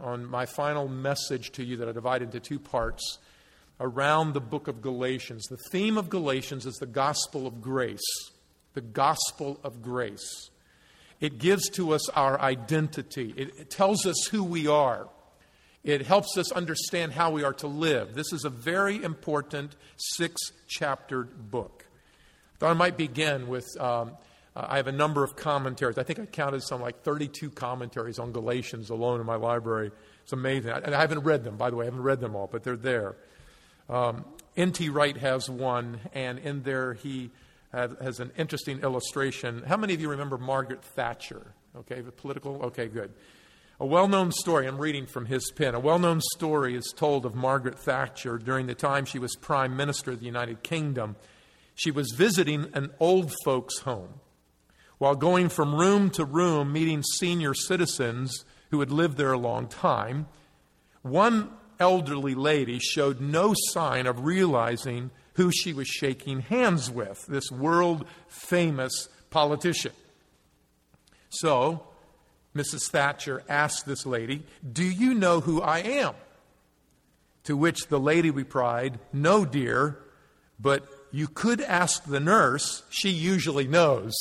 on my final message to you that I divide into two parts around the book of Galatians. The theme of Galatians is the gospel of grace. The gospel of grace. It gives to us our identity. It tells us who we are. It helps us understand how we are to live. This is a very important 6-chaptered book. I thought I might begin with, I have a number of commentaries. I think I counted some like 32 commentaries on Galatians alone in my library. It's amazing. I haven't read them, by the way. I haven't read them all, but they're there. N.T. Wright has one, and in there he has an interesting illustration. How many of you remember Margaret Thatcher? Okay, the political? Okay, good. A well-known story, I'm reading from his pen, a well-known story is told of Margaret Thatcher during the time she was Prime Minister of the United Kingdom. She was visiting an old folks' home. While going from room to room, meeting senior citizens who had lived there a long time, one elderly lady showed no sign of realizing who she was shaking hands with, this world-famous politician. So, Mrs. Thatcher asked this lady, "Do you know who I am?" To which the lady replied, "No, dear, but you could ask the nurse. She usually knows."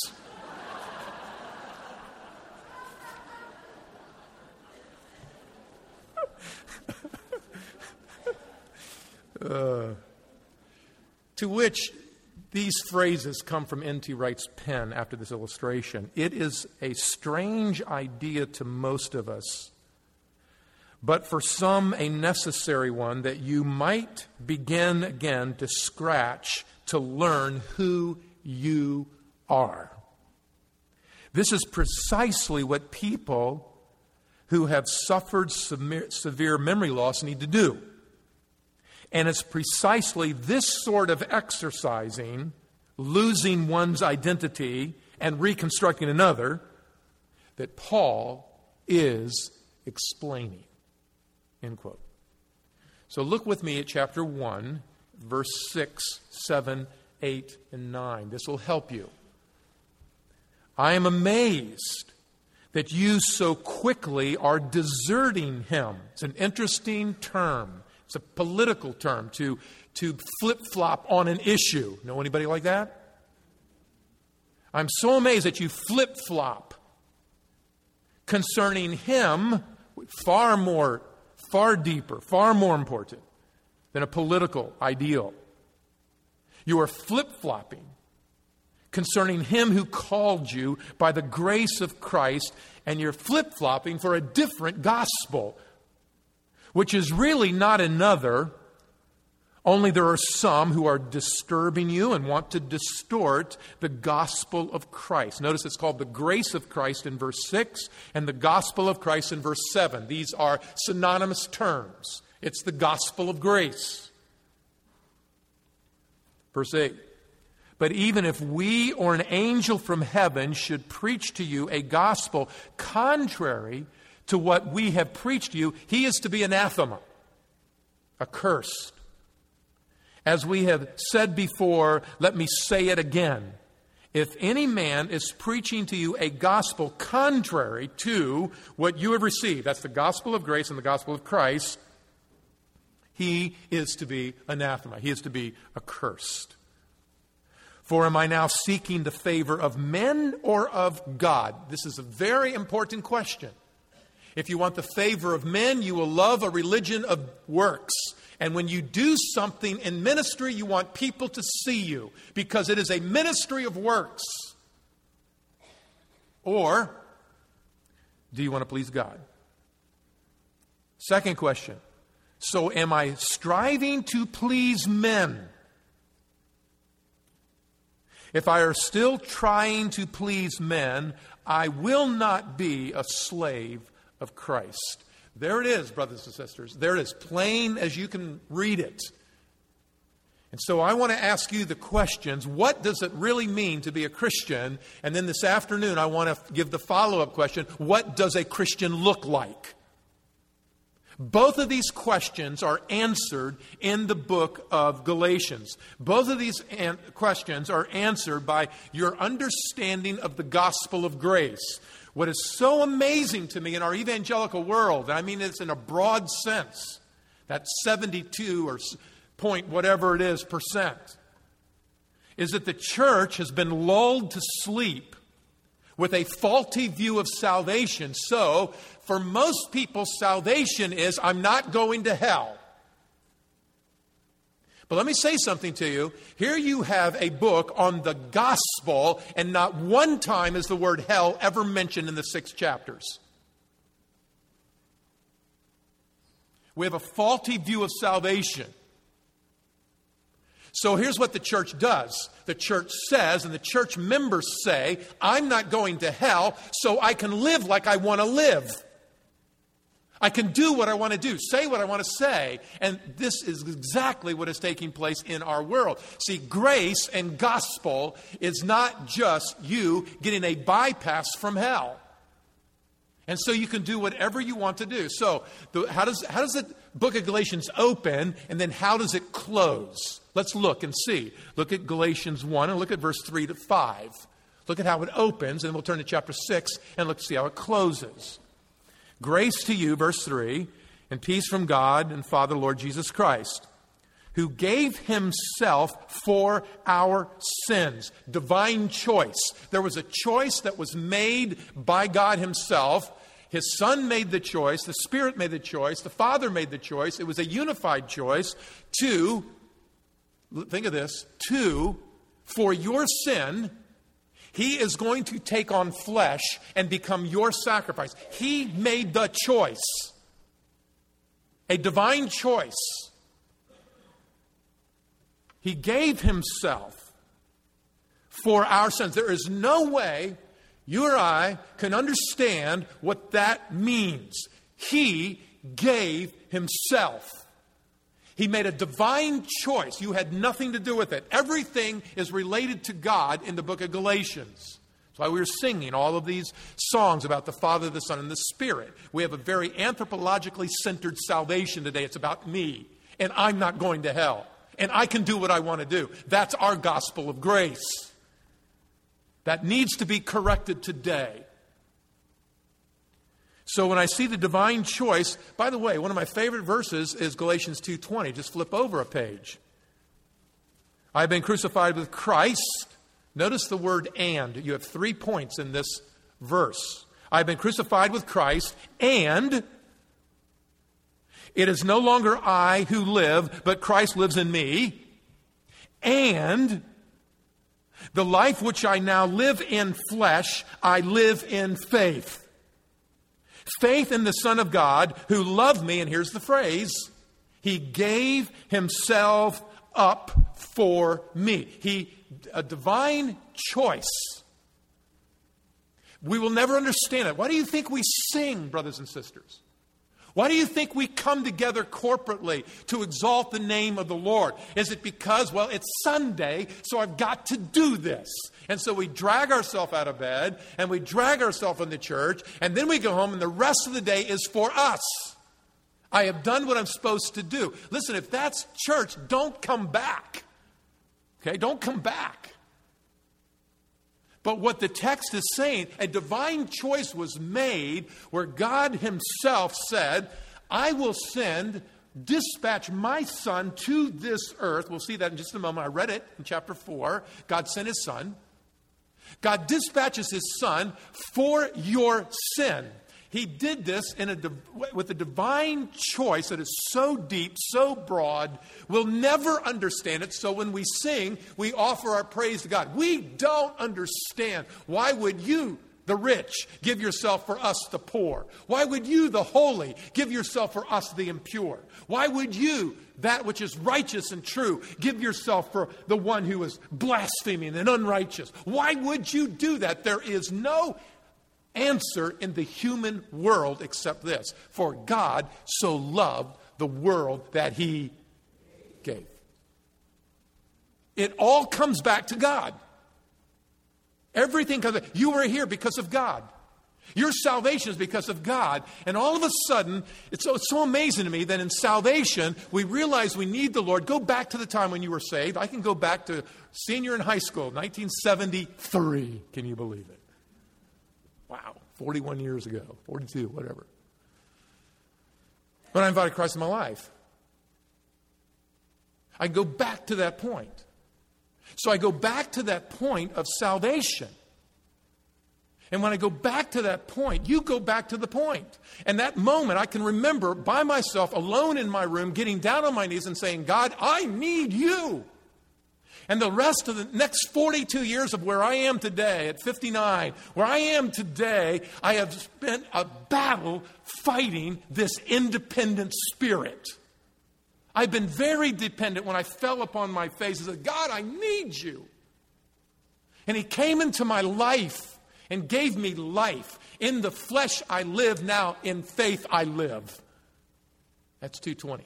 To which these phrases come from N.T. Wright's pen after this illustration. It is a strange idea to most of us, but for some a necessary one that you might begin again to scratch to learn who you are. This is precisely what people who have suffered severe memory loss need to do. And it's precisely this sort of exercising, losing one's identity and reconstructing another, that Paul is explaining. End quote. So look with me at chapter 1, verse 6, 7, 8, and 9. This will help you. "I am amazed that you so quickly are deserting him." It's an interesting term. It's a political term, to flip-flop on an issue. Know anybody like that? I'm so amazed that you flip-flop concerning him, far deeper, far more important than a political ideal. You are flip-flopping concerning him who called you by the grace of Christ, and you're flip-flopping for a different gospel, which is really not another, only there are some who are disturbing you and want to distort the gospel of Christ. Notice it's called the grace of Christ in verse 6 and the gospel of Christ in verse 7. These are synonymous terms. It's the gospel of grace. Verse 8. "But even if we or an angel from heaven should preach to you a gospel contrary to what we have preached to you, he is to be anathema, accursed. As we have said before, let me say it again. If any man is preaching to you a gospel contrary to what you have received," that's the gospel of grace and the gospel of Christ, "he is to be anathema." He is to be accursed. "For am I now seeking the favor of men or of God?" This is a very important question. If you want the favor of men, you will love a religion of works. And when you do something in ministry, you want people to see you because it is a ministry of works. Or, do you want to please God? Second question. So am I striving to please men? If I are still trying to please men, I will not be a slave of Christ. There it is, brothers and sisters. There it is, plain as you can read it. And so I want to ask you the questions. What does it really mean to be a Christian? And then this afternoon, I want to give the follow-up question. What does a Christian look like? Both of these questions are answered in the book of Galatians. Both of these questions are answered by your understanding of the gospel of grace. What is so amazing to me in our evangelical world, and I mean it's in a broad sense, that 72 or point whatever it is percent, is that the church has been lulled to sleep with a faulty view of salvation. So, for most people, salvation is, I'm not going to hell. But let me say something to you. Here you have a book on the gospel, and not one time is the word hell ever mentioned in the 6 chapters. We have a faulty view of salvation. So here's what the church does. The church says, and the church members say, I'm not going to hell, so I can live like I want to live. I can do what I want to do, say what I want to say. And this is exactly what is taking place in our world. See, grace and gospel is not just you getting a bypass from hell. And so you can do whatever you want to do. So how does the book of Galatians open, and then how does it close? Let's look and see. Look at Galatians 1 and look at verse 3 to 5. Look at how it opens, and we'll turn to chapter 6 and look to see how it closes. Grace to you, verse 3, and peace from God and Father, Lord Jesus Christ, who gave himself for our sins. Divine choice. There was a choice that was made by God himself. His Son made the choice. The Spirit made the choice. The Father made the choice. It was a unified choice to, think of this, for your sin, he is going to take on flesh and become your sacrifice. He made the choice. A divine choice. He gave himself for our sins. There is no way you or I can understand what that means. He gave himself. He made a divine choice. You had nothing to do with it. Everything is related to God in the book of Galatians. That's why we were singing all of these songs about the Father, the Son, and the Spirit. We have a very anthropologically centered salvation today. It's about me, and I'm not going to hell. And I can do what I want to do. That's our gospel of grace. That needs to be corrected today. So when I see the divine choice, by the way, one of my favorite verses is Galatians 2:20. Just flip over a page. I've been crucified with Christ. Notice the word and. You have 3 points in this verse. I've been crucified with Christ, and it is no longer I who live, but Christ lives in me. And the life which I now live in flesh, I live in faith. Faith in the Son of God who loved me, and here's the phrase, he gave himself up for me. A divine choice. We will never understand it. Why do you think we sing, brothers and sisters? Why do you think we come together corporately to exalt the name of the Lord? Is it because, well, it's Sunday, so I've got to do this? And so we drag ourselves out of bed, and we drag ourselves in the church, and then we go home, and the rest of the day is for us. I have done what I'm supposed to do. Listen, if that's church, don't come back. Okay, don't come back. But what the text is saying, a divine choice was made where God himself said, I will dispatch my Son to this earth. We'll see that in just a moment. I read it in chapter 4. God sent his Son. God dispatches his Son for your sin. He did this with a divine choice that is so deep, so broad, we'll never understand it. So when we sing, we offer our praise to God. We don't understand. Why would you, the rich, give yourself for us, the poor? Why would you, the holy, give yourself for us, the impure? Why would you, that which is righteous and true, give yourself for the one who is blaspheming and unrighteous? Why would you do that? There is no answer in the human world except this. For God so loved the world that he gave. It all comes back to God. Everything comes back. You are here because of God. Your salvation is because of God. And all of a sudden, it's so amazing to me that in salvation, we realize we need the Lord. Go back to the time when you were saved. I can go back to senior in high school, 1973. Can you believe it? Wow, 41 years ago, 42, whatever. When I invited Christ in my life. I go back to that point. So I go back to that point of salvation. And when I go back to that point, you go back to the point. And that moment I can remember by myself, alone in my room, getting down on my knees and saying, God, I need you. And the rest of the next 42 years of where I am today, at 59, where I am today, I have spent a battle fighting this independent spirit. I've been very dependent when I fell upon my face and said, God, I need you. And He came into my life and gave me life. In the flesh I live, now in faith I live. That's 2:20.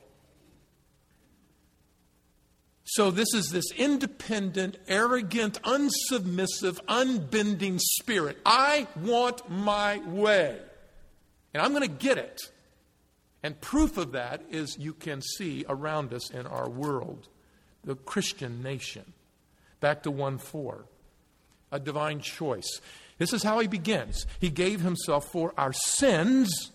So this is this independent, arrogant, unsubmissive, unbending spirit. I want my way. And I'm going to get it. And proof of that is you can see around us in our world, the Christian nation. Back to 1:4. A divine choice. This is how He begins. He gave Himself for our sins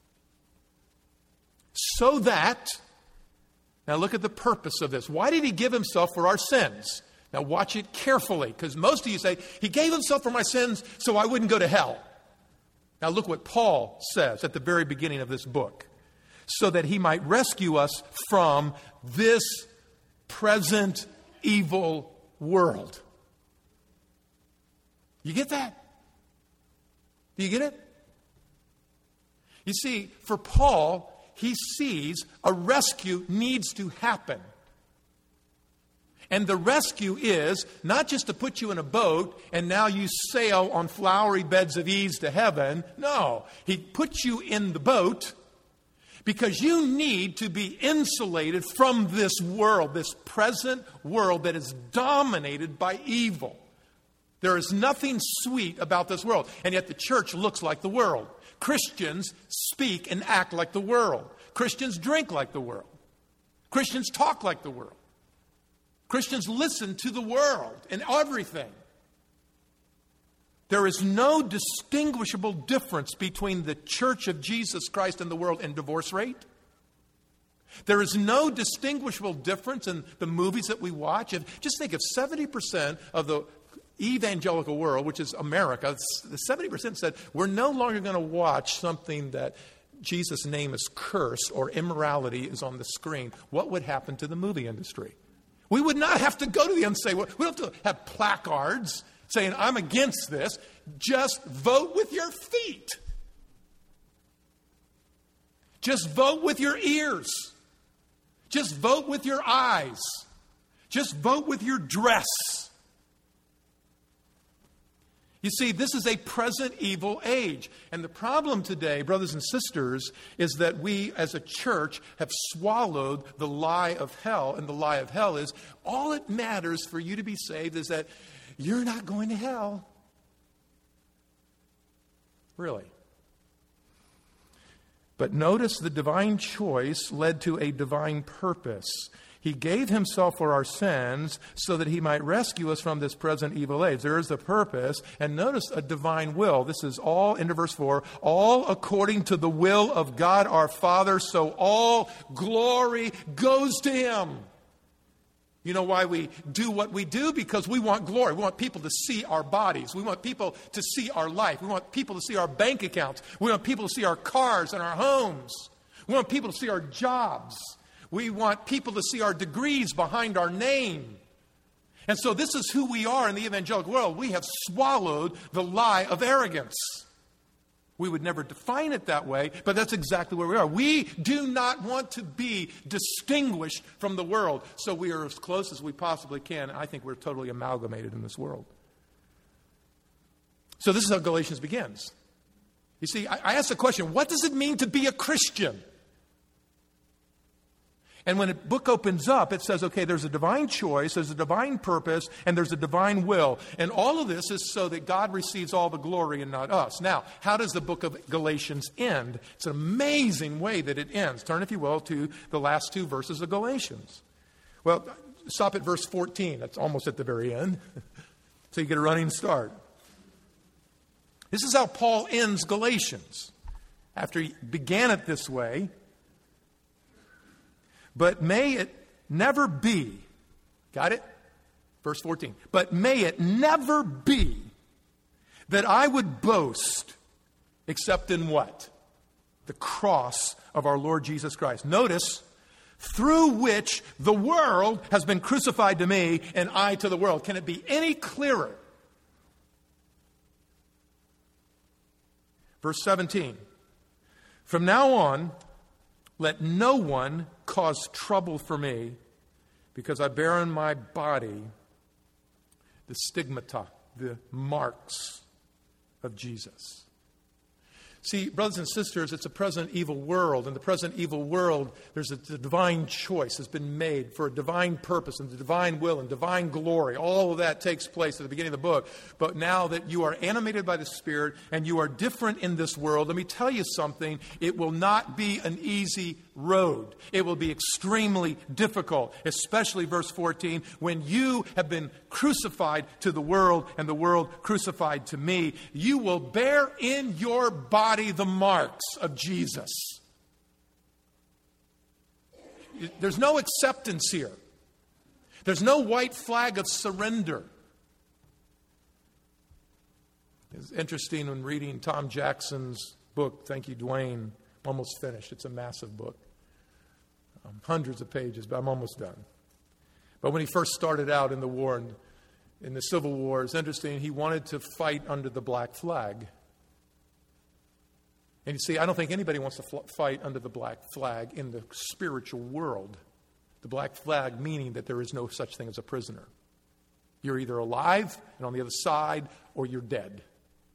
so that... Now look at the purpose of this. Why did He give Himself for our sins? Now watch it carefully, because most of you say, He gave Himself for my sins so I wouldn't go to hell. Now look what Paul says at the very beginning of this book. So that He might rescue us from this present evil world. You get that? Do you get it? You see, for Paul, he sees a rescue needs to happen. And the rescue is not just to put you in a boat and now you sail on flowery beds of ease to heaven. No, He puts you in the boat because you need to be insulated from this world, this present world that is dominated by evil. There is nothing sweet about this world, and yet the church looks like the world. Christians speak and act like the world. Christians drink like the world. Christians talk like the world. Christians listen to the world in everything. There is no distinguishable difference between the church of Jesus Christ and the world in divorce rate. There is no distinguishable difference in the movies that we watch. Just think if 70% of the evangelical world, which is America, the 70% said, we're no longer going to watch something that Jesus' name is cursed or immorality is on the screen. What would happen to the movie industry? We would not have to go to the end and say, well, we don't have to have placards saying, I'm against this. Just vote with your feet. Just vote with your ears. Just vote with your eyes. Just vote with your dress. You see, this is a present evil age. And the problem today, brothers and sisters, is that we as a church have swallowed the lie of hell. And the lie of hell is all it matters for you to be saved is that you're not going to hell. Really. But notice the divine choice led to a divine purpose. He gave Himself for our sins so that He might rescue us from this present evil age. There is the purpose. And notice a divine will. This is all, into verse 4, all according to the will of God our Father, so all glory goes to Him. You know why we do what we do? Because we want glory. We want people to see our bodies. We want people to see our life. We want people to see our bank accounts. We want people to see our cars and our homes. We want people to see our jobs. We want people to see our degrees behind our name. And so this is who we are in the evangelical world. We have swallowed the lie of arrogance. We would never define it that way, but that's exactly where we are. We do not want to be distinguished from the world, so we are as close as we possibly can. I think we're totally amalgamated in this world. So this is how Galatians begins. You see, I asked the question, what does it mean to be a Christian? And when the book opens up, it says, okay, there's a divine choice, there's a divine purpose, and there's a divine will. And all of this is so that God receives all the glory and not us. Now, how does the book of Galatians end? It's an amazing way that it ends. Turn, if you will, to the last two verses of Galatians. Well, stop at verse 14. That's almost at the very end. So you get a running start. This is how Paul ends Galatians. After he began it this way, but may it never be, got it? Verse 14. But may it never be that I would boast except in what? The cross of our Lord Jesus Christ. Notice, through which the world has been crucified to me and I to the world. Can it be any clearer? Verse 17. From now on, let no one cause trouble for me, because I bear in my body the stigmata, the marks of Jesus. See, brothers and sisters, it's a present evil world. In the present evil world, there's a divine choice has been made for a divine purpose and the divine will and divine glory. All of that takes place at the beginning of the book. But now that you are animated by the Spirit and you are different in this world, let me tell you something. It will not be an easy road. It will be extremely difficult, especially verse 14, when you have been crucified to the world and the world crucified to me. You will bear in your body the marks of Jesus. There's no acceptance here. There's no white flag of surrender. It's interesting when reading Tom Jackson's book, thank you, Dwayne, almost finished. It's a massive book. Hundreds of pages, but I'm almost done. But when he first started out in the war, in the Civil War, it's interesting, he wanted to fight under the black flag. And you see, I don't think anybody wants to fight under the black flag in the spiritual world. The black flag meaning that there is no such thing as a prisoner. You're either alive and on the other side, or you're dead.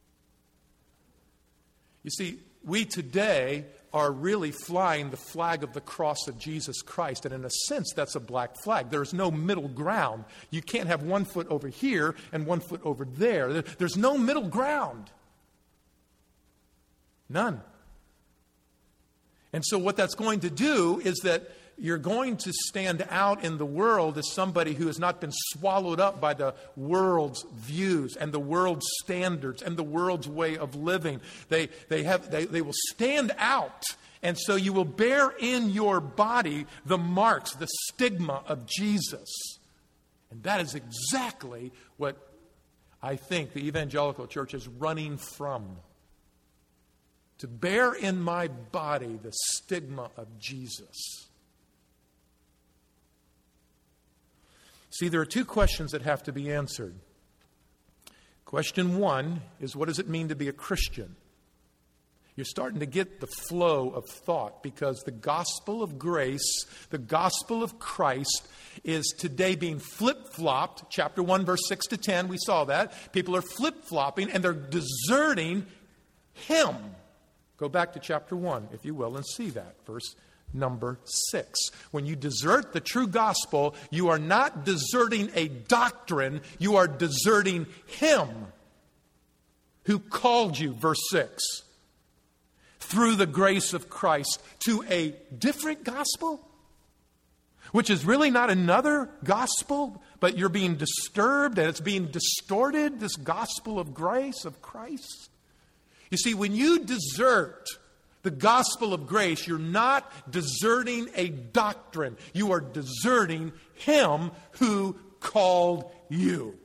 You see, we today are really flying the flag of the cross of Jesus Christ. And in a sense, that's a black flag. There's no middle ground. You can't have 1 foot over here and 1 foot over there. There's no middle ground. None. And so what that's going to do is that you're going to stand out in the world as somebody who has not been swallowed up by the world's views and the world's standards and the world's way of living. They will stand out. And so you will bear in your body the marks, the stigma of Jesus. And that is exactly what I think the evangelical church is running from. To bear in my body the stigma of Jesus. See, there are two questions that have to be answered. Question one is, what does it mean to be a Christian? You're starting to get the flow of thought, because the gospel of grace, the gospel of Christ, is today being flip-flopped. Chapter 1, verse 6 to 10, we saw that. People are flip-flopping and they're deserting Him. Go back to chapter 1, if you will, and see that. Verse number 6. When you desert the true gospel, you are not deserting a doctrine, you are deserting Him who called you, verse 6, through the grace of Christ to a different gospel, which is really not another gospel, but you're being disturbed and it's being distorted, this gospel of grace of Christ. You see, when you desert the gospel of grace, you're not deserting a doctrine. You are deserting Him who called you.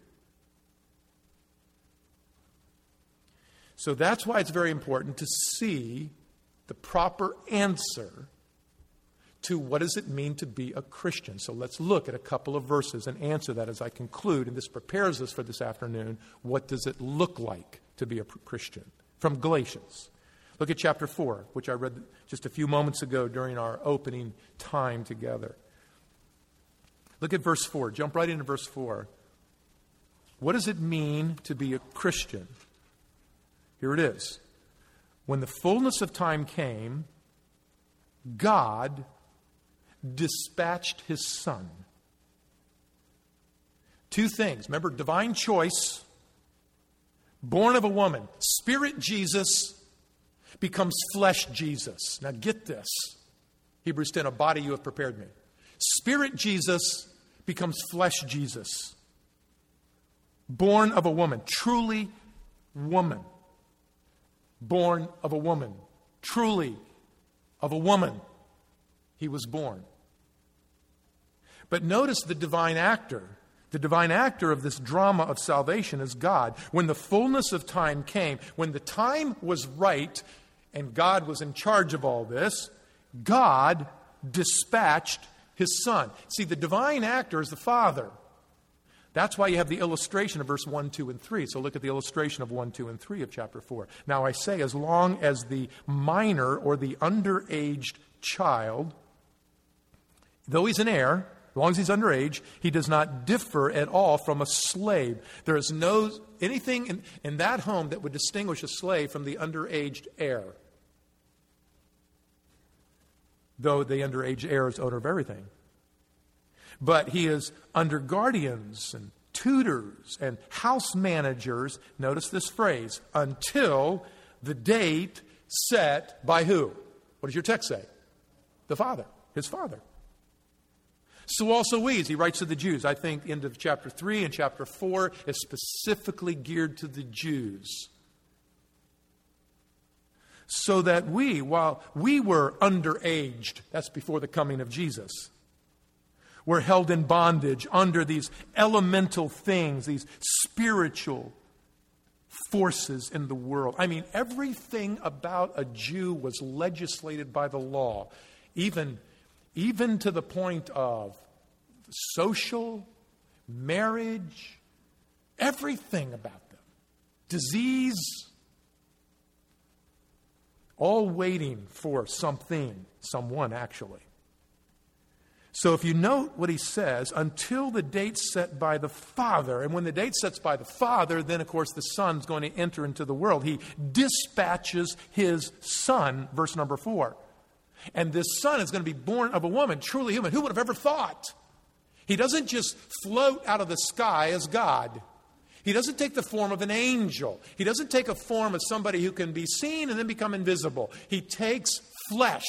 So that's why it's very important to see the proper answer to what does it mean to be a Christian. So let's look at a couple of verses and answer that as I conclude. And this prepares us for this afternoon. What does it look like to be a Christian? From Galatians. Look at chapter 4, which I read just a few moments ago during our opening time together. Look at verse 4. Jump right into verse 4. What does it mean to be a Christian? Here it is. When the fullness of time came, God dispatched His Son. Two things. Remember, divine choice. Born of a woman, Spirit Jesus becomes flesh Jesus. Now get this. Hebrews 10, a body you have prepared me. Spirit Jesus becomes flesh Jesus. Born of a woman, truly woman. born of a woman. Truly, of a woman, he was born. But notice the divine actor. The divine actor of this drama of salvation is God. When the fullness of time came, when the time was right, and God was in charge of all this, God dispatched his Son. See, the divine actor is the Father. That's why you have the illustration of verse 1, 2, and 3. So look at the illustration of 1, 2, and 3 of chapter 4. Now I say, as long as the minor or the underaged child, though he's an heir, as long as he's underage, he does not differ at all from a slave. There is no anything in that home that would distinguish a slave from the underaged heir. Though the underage heir is owner of everything. But he is under guardians and tutors and house managers, notice this phrase, until the date set by who? What does your text say? The Father, his Father. So also we, as he writes to the Jews, I think end of chapter 3 and chapter 4 is specifically geared to the Jews. So that we, while we were underaged, that's before the coming of Jesus, were held in bondage under these elemental things, these spiritual forces in the world. I mean, everything about a Jew was legislated by the law, even to the point of social, marriage, everything about them. Disease, all waiting for something, someone actually. So if you note what he says, until the date set by the Father, and when the date sets by the Father, then of course the Son's going to enter into the world. He dispatches his Son, verse number 4. And this Son is going to be born of a woman, truly human. Who would have ever thought? He doesn't just float out of the sky as God. He doesn't take the form of an angel. He doesn't take a form of somebody who can be seen and then become invisible. He takes flesh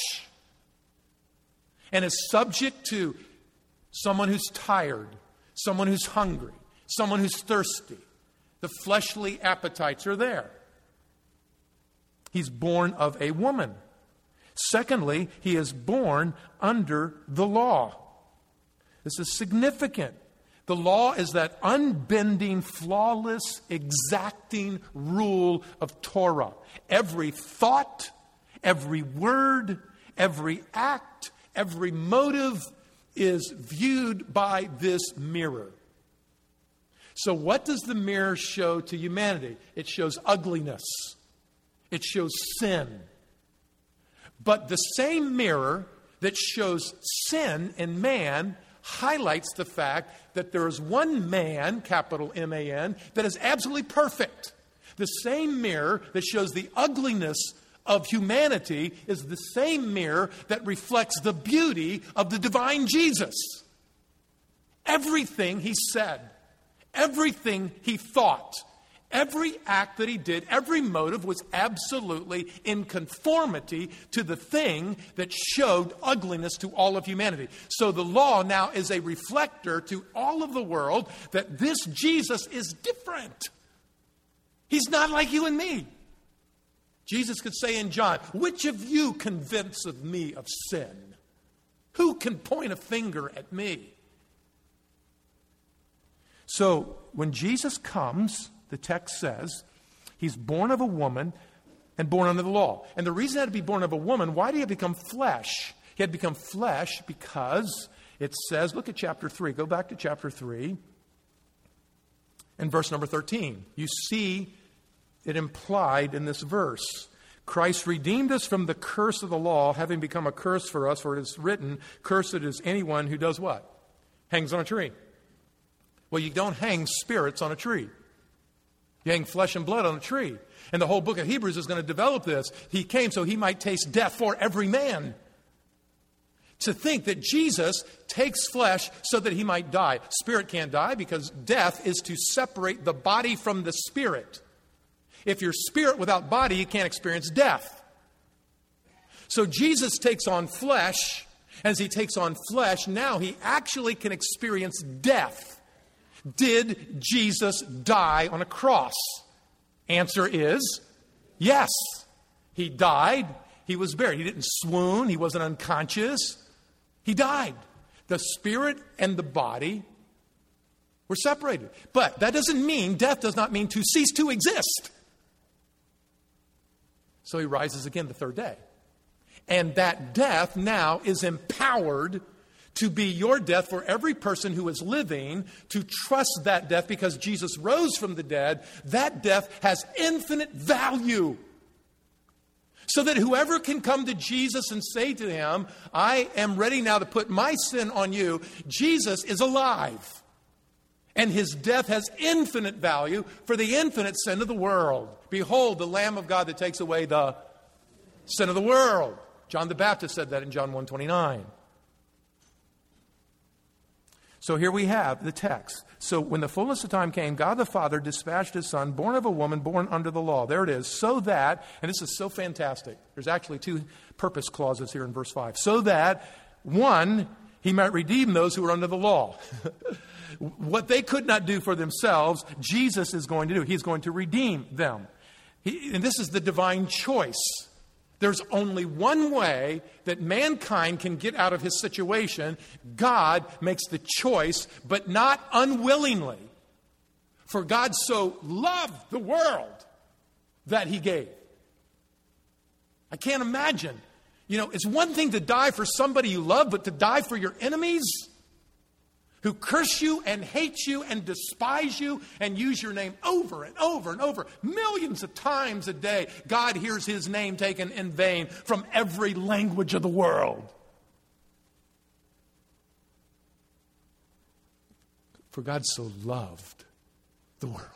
and is subject to someone who's tired, someone who's hungry, someone who's thirsty. The fleshly appetites are there. He's born of a woman. Secondly, he is born under the law. This is significant. The law is that unbending, flawless, exacting rule of Torah. Every thought, every word, every act, every motive is viewed by this mirror. So what does the mirror show to humanity? It shows ugliness. It shows sin. But the same mirror that shows sin in man highlights the fact that there is one man, capital M-A-N, that is absolutely perfect. The same mirror that shows the ugliness of humanity is the same mirror that reflects the beauty of the divine Jesus. Everything he said, everything he thought, every act that he did, every motive was absolutely in conformity to the thing that showed ugliness to all of humanity. So the law now is a reflector to all of the world that this Jesus is different. He's not like you and me. Jesus could say in John, which of you convince of me of sin? Who can point a finger at me? So when Jesus comes, the text says, he's born of a woman and born under the law. And the reason he had to be born of a woman, why did he have to become flesh? He had to become flesh because it says, look at chapter 3. Go back to chapter 3 and verse number 13. You see it implied in this verse. Christ redeemed us from the curse of the law, having become a curse for us, for it is written, cursed is anyone who does what? Hangs on a tree. Well, you don't hang spirits on a tree. You hang flesh and blood on a tree. And the whole book of Hebrews is going to develop this. He came so he might taste death for every man. To think that Jesus takes flesh so that he might die. Spirit can't die because death is to separate the body from the spirit. If you're spirit without body, you can't experience death. So Jesus takes on flesh. As he takes on flesh, now he actually can experience death. Did Jesus die on a cross? Answer is yes. He died. He was buried. He didn't swoon. He wasn't unconscious. He died. The spirit and the body were separated. But that doesn't mean, death does not mean to cease to exist. So he rises again the third day. And that death now is empowered to be your death for every person who is living, to trust that death because Jesus rose from the dead. That death has infinite value. So that whoever can come to Jesus and say to him, I am ready now to put my sin on you, Jesus is alive. And his death has infinite value for the infinite sin of the world. Behold, the Lamb of God that takes away the sin of the world. John the Baptist said that in John 1:29. So here we have the text. So when the fullness of time came, God the Father dispatched his Son, born of a woman, born under the law. There it is. So that, and this is so fantastic. There's actually two purpose clauses here in verse 5. So that, one, he might redeem those who are under the law. What they could not do for themselves, Jesus is going to do. He's going to redeem them. And this is the divine choice. There's only one way that mankind can get out of his situation. God makes the choice, but not unwillingly. For God so loved the world that he gave. I can't imagine. It's one thing to die for somebody you love, but to die for your enemies who curse you and hate you and despise you and use your name over and over and over, millions of times a day. God hears his name taken in vain from every language of the world. For God so loved the world.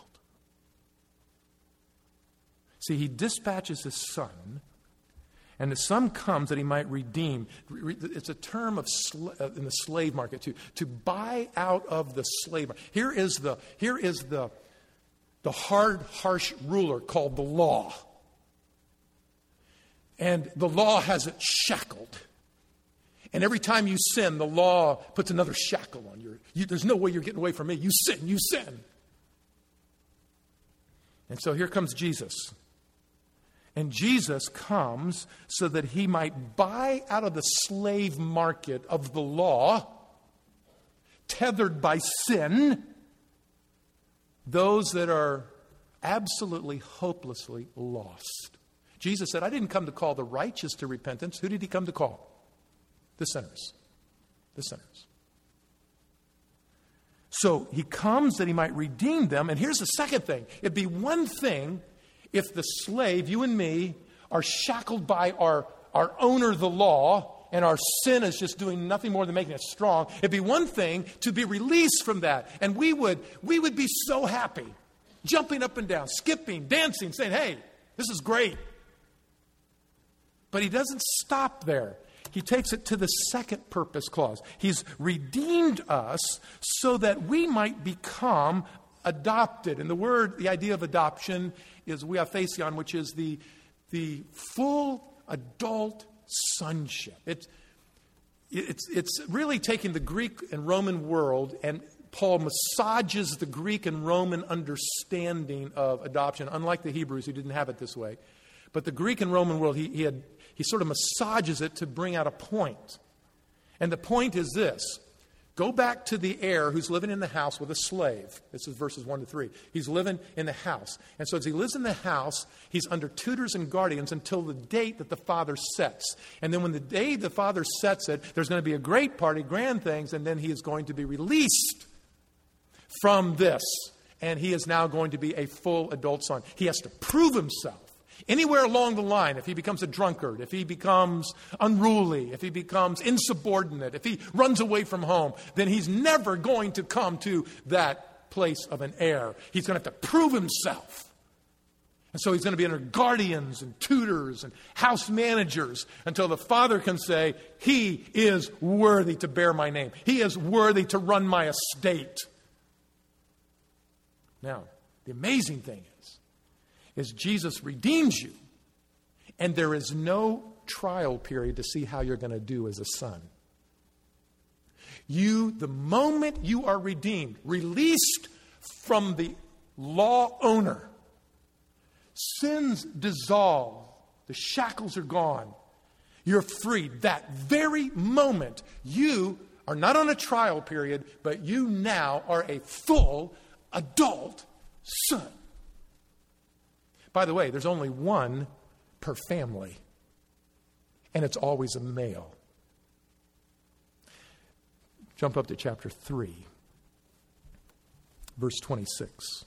See, he dispatches his Son, and the Son comes that he might redeem. It's a term of in the slave market too. To buy out of the slave market. Here is the hard, harsh ruler called the law. And the law has it shackled. And every time you sin, the law puts another shackle on you. There's no way you're getting away from me. You sin. And so here comes Jesus. And Jesus comes so that he might buy out of the slave market of the law, tethered by sin, those that are absolutely hopelessly lost. Jesus said, I didn't come to call the righteous to repentance. Who did he come to call? The sinners. The sinners. So he comes that he might redeem them. And here's the second thing. It'd be one thing if the slave, you and me, are shackled by our owner, the law, and our sin is just doing nothing more than making us strong. It'd be one thing to be released from that. And we would be so happy, jumping up and down, skipping, dancing, saying, hey, this is great. But he doesn't stop there. He takes it to the second purpose clause. He's redeemed us so that we might become adopted. And the idea of adoption is huiathesion, which is the full adult sonship. It's really taking the Greek and Roman world, and Paul massages the Greek and Roman understanding of adoption, unlike the Hebrews who didn't have it this way. But the Greek and Roman world, he sort of massages it to bring out a point. And the point is this. Go back to the heir who's living in the house with a slave. This is verses 1 to 3. He's living in the house. And so as he lives in the house, he's under tutors and guardians until the date that the father sets. And then when the day the father sets it, there's going to be a great party, grand things, and then he is going to be released from this. And he is now going to be a full adult son. He has to prove himself. Anywhere along the line, if he becomes a drunkard, if he becomes unruly, if he becomes insubordinate, if he runs away from home, then he's never going to come to that place of an heir. He's going to have to prove himself. And so he's going to be under guardians and tutors and house managers until the father can say, he is worthy to bear my name. He is worthy to run my estate. Now, the amazing thing is Jesus redeems you, and there is no trial period to see how you're going to do as a son. The moment you are redeemed, released from the law owner, sins dissolve The shackles are gone. You're free. That very moment, you are not on a trial period, but you now are a full adult son. By the way, there's only one per family, and it's always a male. Jump up to chapter 3, verse 26.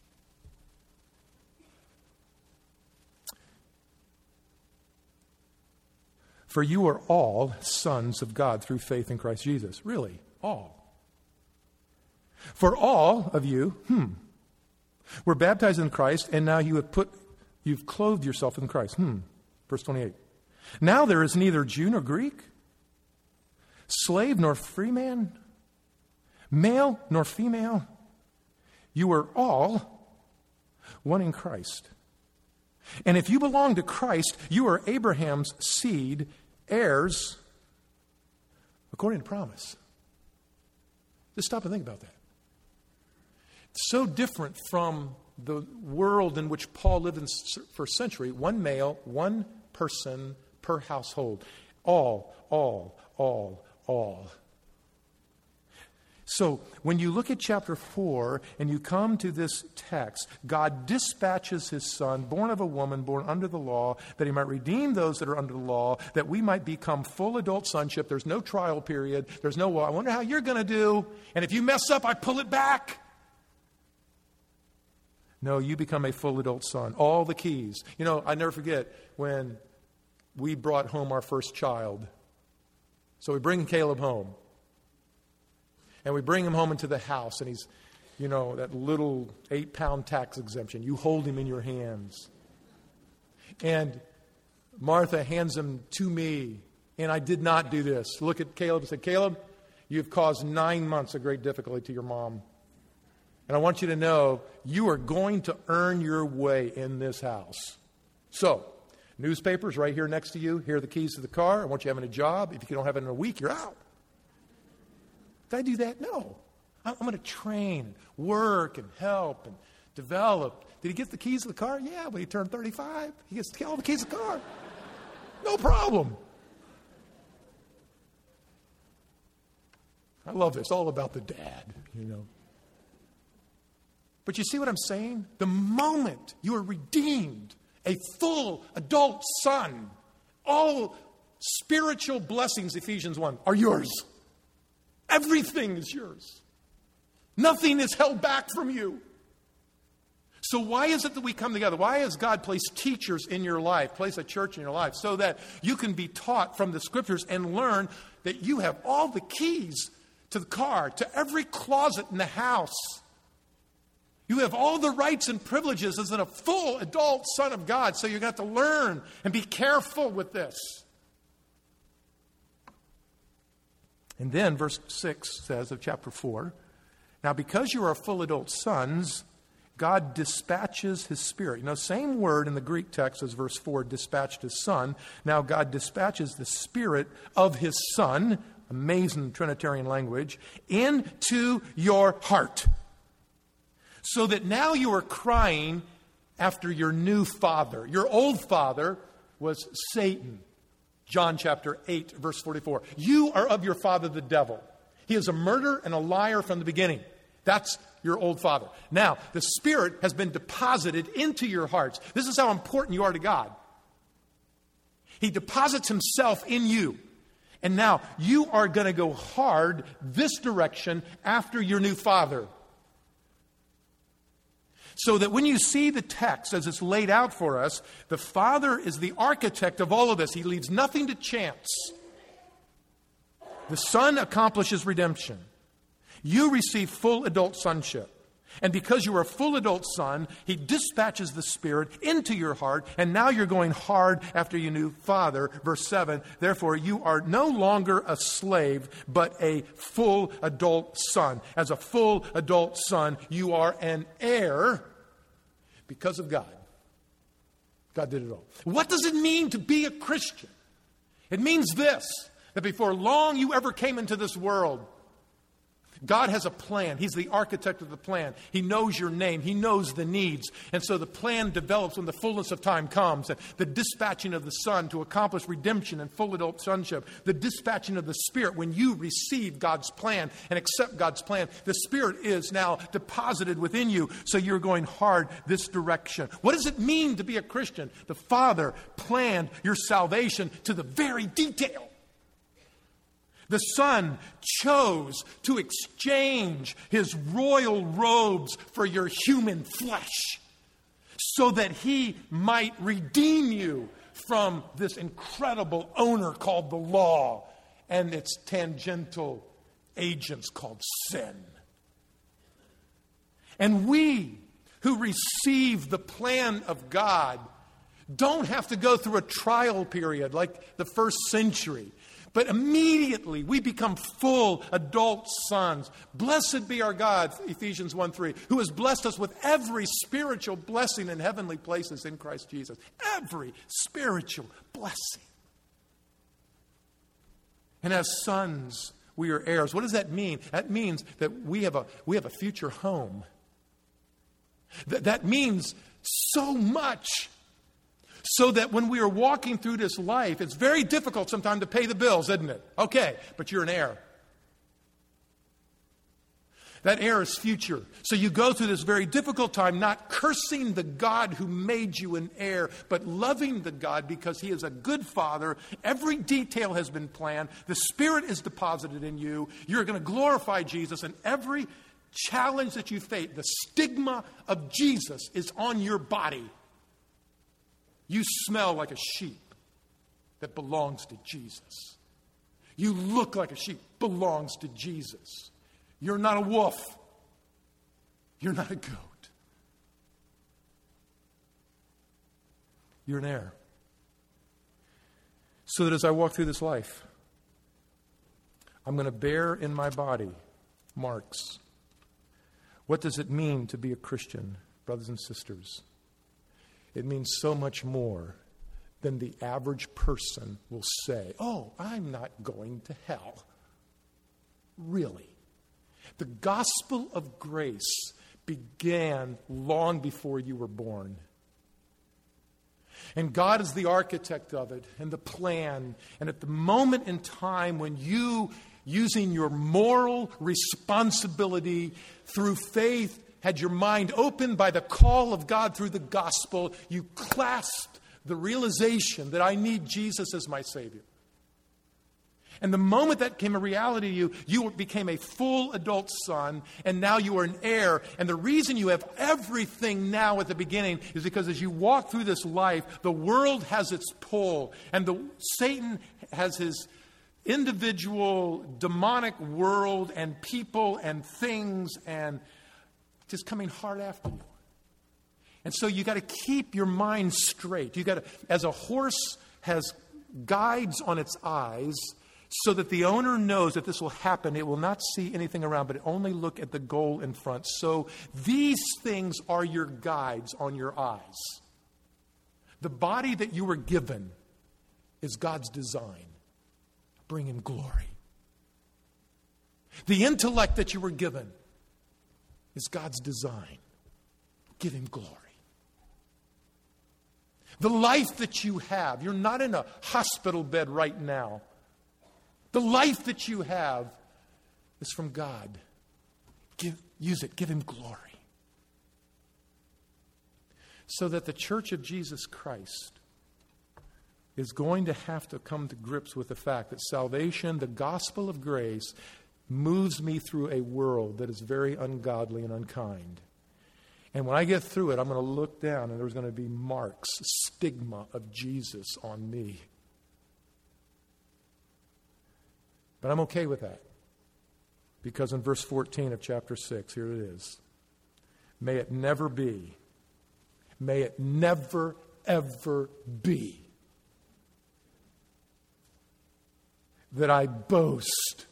For you are all sons of God through faith in Christ Jesus. Really, all. For all of you, were baptized in Christ, and now you've clothed yourself in Christ. Verse 28. Now there is neither Jew nor Greek, slave nor free man, male nor female. You are all one in Christ. And if you belong to Christ, you are Abraham's seed, heirs, according to promise. Just stop and think about that. It's so different from the world in which Paul lived in the first century. One male, one person per household. All. So when you look at chapter 4 and you come to this text, God dispatches his son, born of a woman, born under the law, that he might redeem those that are under the law, that we might become full adult sonship. There's no trial period. There's no, well, I wonder how you're going to do. And if you mess up, I pull it back. No, you become a full adult son. All the keys. You know, I never forget when we brought home our first child. So we bring Caleb home. And we bring him home into the house, and he's, you know, that little 8-pound tax exemption. You hold him in your hands. And Martha hands him to me, and I did not do this. Look at Caleb and said, Caleb, you've caused 9 months of great difficulty to your mom. And I want you to know you are going to earn your way in this house. So, newspapers right here next to you. Here are the keys to the car. I want you having a job. If you don't have it in a week, you're out. Did I do that? No. I'm going to train, work, and help, and develop. Did he get the keys to the car? Yeah, when he turned 35, he gets all the keys to the car. No problem. I love this. It's all about the dad, you know. But you see what I'm saying? The moment you are redeemed, a full adult son, all spiritual blessings, Ephesians 1, are yours. Everything is yours. Nothing is held back from you. So why is it that we come together? Why has God placed teachers in your life, placed a church in your life, so that you can be taught from the Scriptures and learn that you have all the keys to the car, to every closet in the house. You have all the rights and privileges as a full adult son of God, so you're going to have to learn and be careful with this. And then verse 6 says of chapter 4, now because you are full adult sons, God dispatches his Spirit. You know, same word in the Greek text as verse 4, dispatched his son. Now God dispatches the Spirit of his Son, amazing Trinitarian language, into your heart. So that now you are crying after your new father. Your old father was Satan. John chapter 8, verse 44. You are of your father, the devil. He is a murderer and a liar from the beginning. That's your old father. Now, the Spirit has been deposited into your hearts. This is how important you are to God. He deposits himself in you. And now, you are going to go hard this direction after your new father. So that when you see the text as it's laid out for us, the Father is the architect of all of this. He leaves nothing to chance. The Son accomplishes redemption. You receive full adult sonship. And because you are a full adult son, he dispatches the Spirit into your heart, and now you're going hard after your new father. Verse 7, therefore you are no longer a slave, but a full adult son. As a full adult son, you are an heir because of God. God did it all. What does it mean to be a Christian? It means this, that before long you ever came into this world, God has a plan. He's the architect of the plan. He knows your name. He knows the needs. And so the plan develops when the fullness of time comes. And the dispatching of the Son to accomplish redemption and full adult sonship. The dispatching of the Spirit when you receive God's plan and accept God's plan. The Spirit is now deposited within you, so you're going hard this direction. What does it mean to be a Christian? The Father planned your salvation to the very detail. The Son chose to exchange his royal robes for your human flesh so that he might redeem you from this incredible owner called the law and its tangential agents called sin. And we who receive the plan of God don't have to go through a trial period like the first century. But immediately we become full adult sons. Blessed be our God, Ephesians 1:3, who has blessed us with every spiritual blessing in heavenly places in Christ Jesus. Every spiritual blessing. And as sons, we are heirs. What does that mean? That means that we have a future home. That means so much. So that when we are walking through this life, it's very difficult sometimes to pay the bills, isn't it? Okay, but you're an heir. That heir is future. So you go through this very difficult time not cursing the God who made you an heir, but loving the God because he is a good father. Every detail has been planned. The Spirit is deposited in you. You're going to glorify Jesus, and every challenge that you face, the stigma of Jesus is on your body. You smell like a sheep that belongs to Jesus. You look like a sheep belongs to Jesus. You're not a wolf. You're not a goat. You're an heir. So that as I walk through this life, I'm going to bear in my body marks. What does it mean to be a Christian, brothers and sisters? It means so much more than the average person will say, oh, I'm not going to hell. Really. The gospel of grace began long before you were born. And God is the architect of it and the plan. And at the moment in time when you, using your moral responsibility through faith, had your mind opened by the call of God through the gospel, you clasped the realization that I need Jesus as my Savior. And the moment that became a reality to you, you became a full adult son, and now you are an heir. And the reason you have everything now at the beginning is because as you walk through this life, the world has its pull, and Satan has his individual demonic world and people and things and just coming hard after you. And so you got to keep your mind straight. You got to, as a horse has guides on its eyes, so that the owner knows that this will happen. It will not see anything around, but only look at the goal in front. So these things are your guides on your eyes. The body that you were given is God's design. Bring him glory. The intellect that you were given is God's design. Give him glory. The life that you have, you're not in a hospital bed right now. The life that you have is from God. Use it. Give him glory. So that the Church of Jesus Christ is going to have to come to grips with the fact that salvation, the gospel of grace, moves me through a world that is very ungodly and unkind. And when I get through it, I'm going to look down and there's going to be marks, stigma of Jesus on me. But I'm okay with that. Because in verse 14 of chapter 6, here it is. May it never be, may it never, ever be that I boast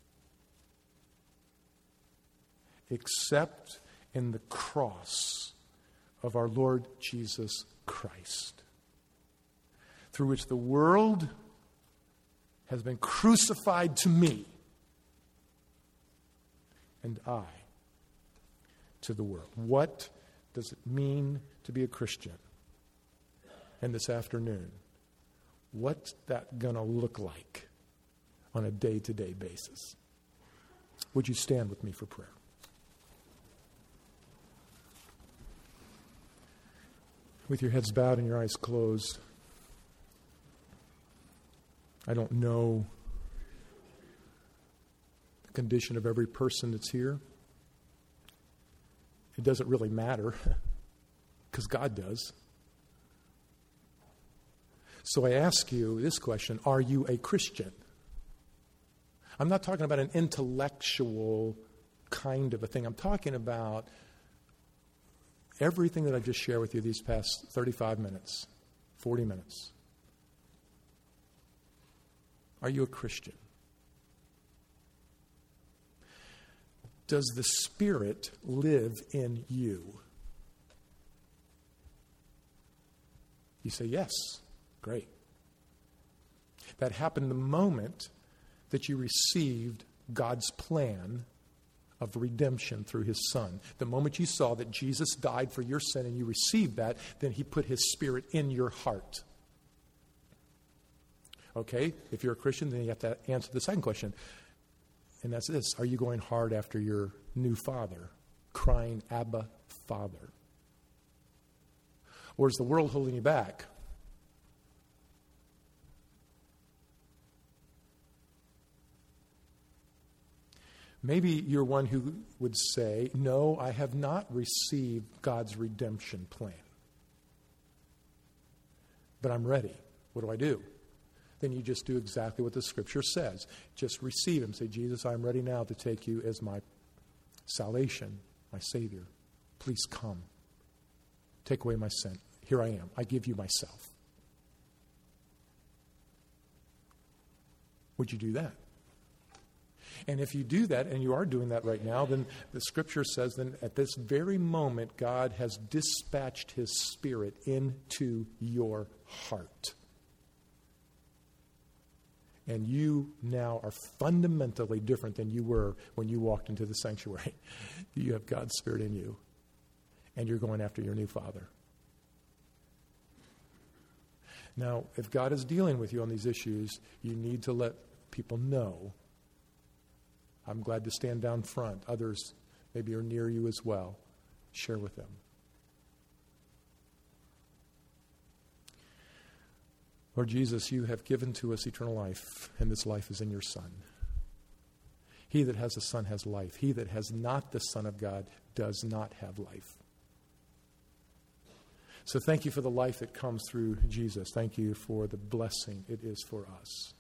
except in the cross of our Lord Jesus Christ, through which the world has been crucified to me, and I to the world. What does it mean to be a Christian? And this afternoon, what's that going to look like on a day-to-day basis? Would you stand with me for prayer? With your heads bowed and your eyes closed, I don't know the condition of every person that's here. It doesn't really matter because God does. So I ask you this question: are you a Christian? I'm not talking about an intellectual kind of a thing. I'm talking about everything that I've just shared with you these past 35 minutes, 40 minutes. Are you a Christian? Does the Spirit live in you? You say, yes. Great. That happened the moment that you received God's plan of redemption through His Son. The moment you saw that Jesus died for your sin and you received that, then He put His Spirit in your heart. Okay? If you're a Christian, then you have to answer the second question. And that's this: are you going hard after your new Father, crying, Abba, Father? Or is the world holding you back? Maybe you're one who would say, no, I have not received God's redemption plan. But I'm ready. What do I do? Then you just do exactly what the Scripture says. Just receive Him. Say, Jesus, I'm ready now to take you as my salvation, my Savior. Please come. Take away my sin. Here I am. I give you myself. Would you do that? And if you do that, and you are doing that right now, then the Scripture says then at this very moment, God has dispatched His Spirit into your heart. And you now are fundamentally different than you were when you walked into the sanctuary. You have God's Spirit in you, and you're going after your new Father. Now, if God is dealing with you on these issues, you need to let people know. I'm glad to stand down front. Others maybe are near you as well. Share with them. Lord Jesus, you have given to us eternal life, and this life is in your Son. He that has the Son has life. He that has not the Son of God does not have life. So thank you for the life that comes through Jesus. Thank you for the blessing it is for us.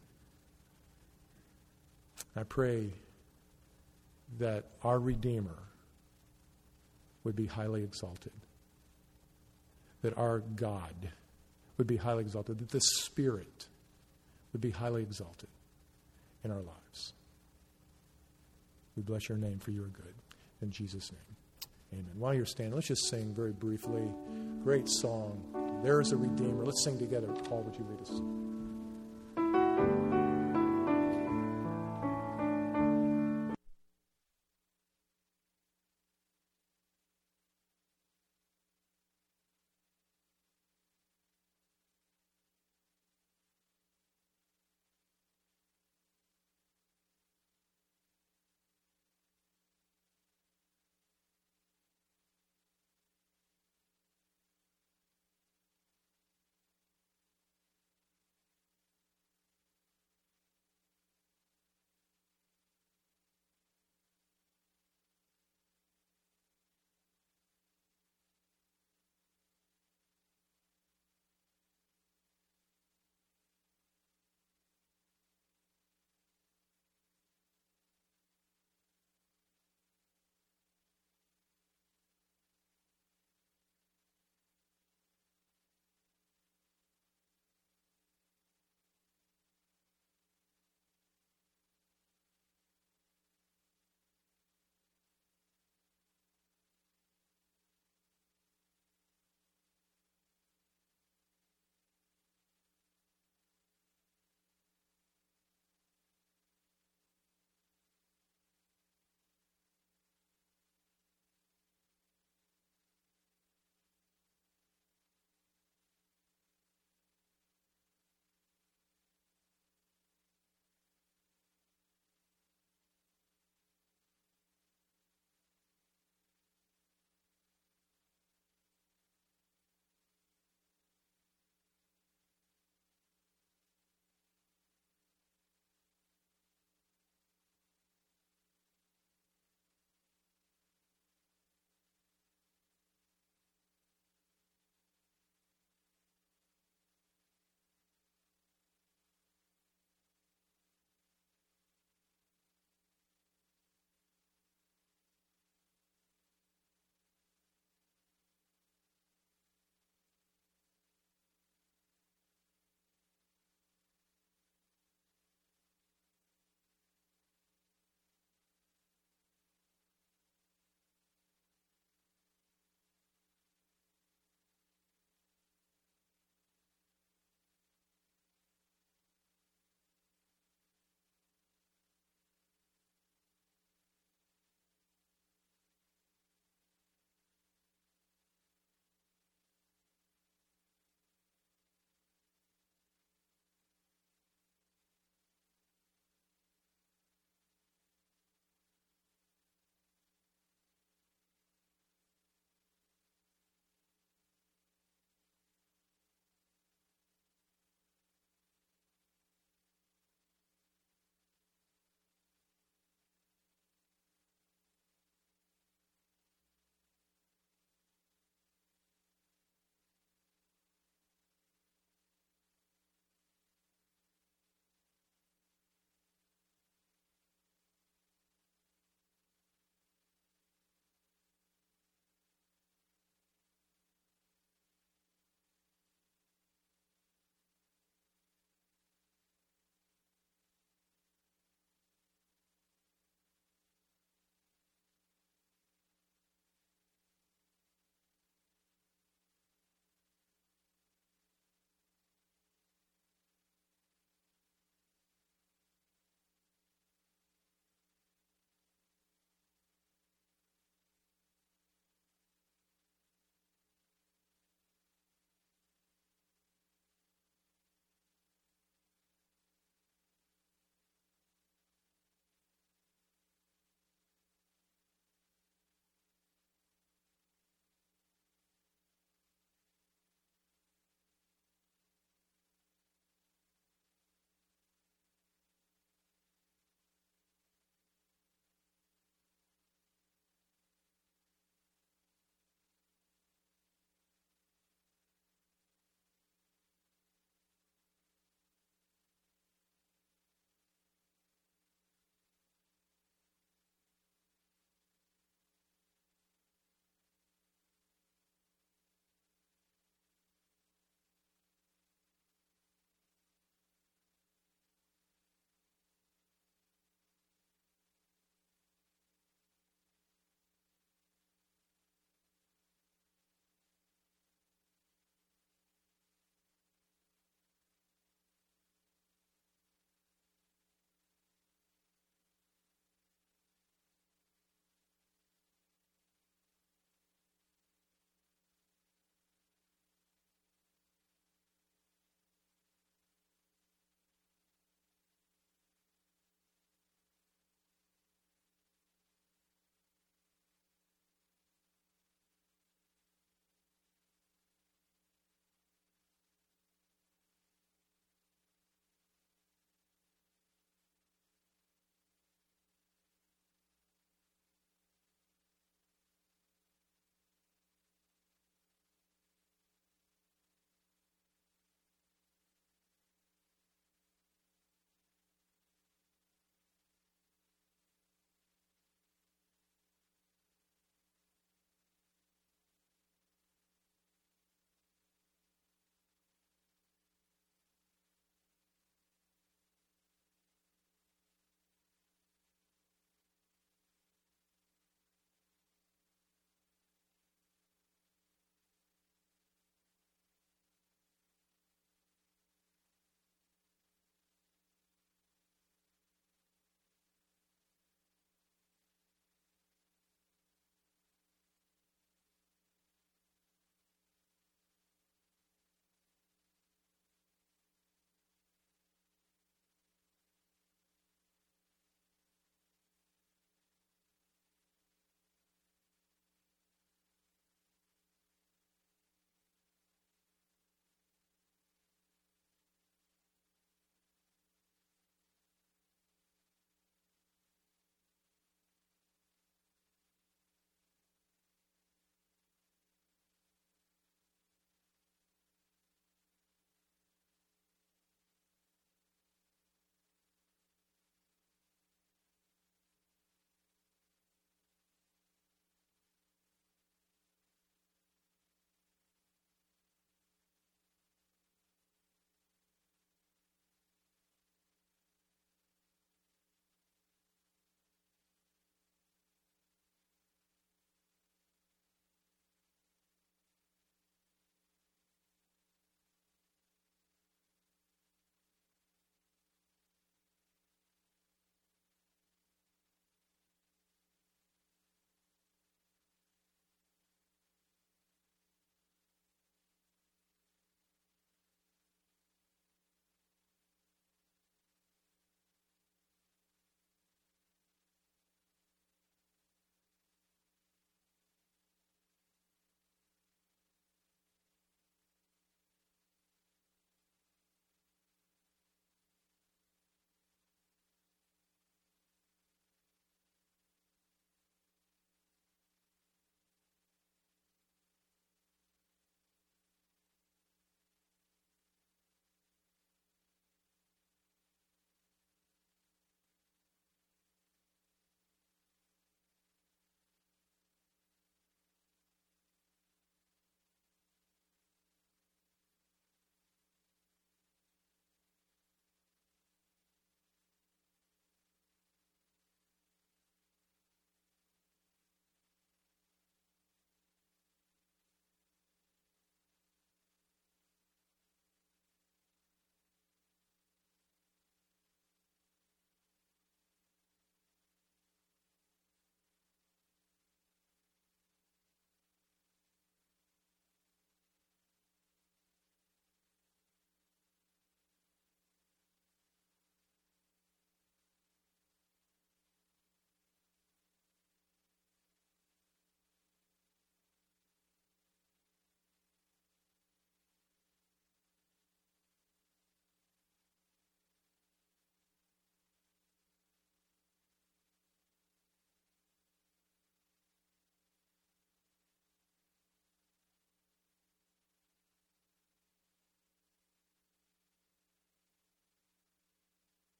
I pray that our Redeemer would be highly exalted, that our God would be highly exalted, that the Spirit would be highly exalted in our lives. We bless your name, for you are good. In Jesus' name, amen. While you're standing, let's just sing very briefly. Great song. There is a Redeemer. Let's sing together. Paul, would you lead us?